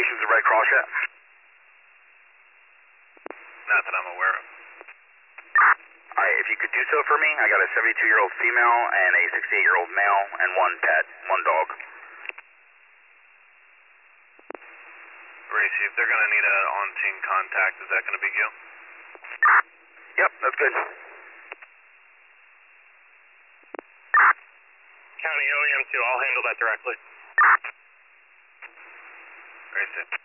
locations of Red Cross yet? Not that I'm aware of. Alright, if you could do so for me, I got a 72-year-old female and a 68-year-old male and one pet, one dog. Gracie, if they're going to need an on-scene contact, is that going to be you? Yep, that's good. County OEM2, I'll handle that directly. Gracie.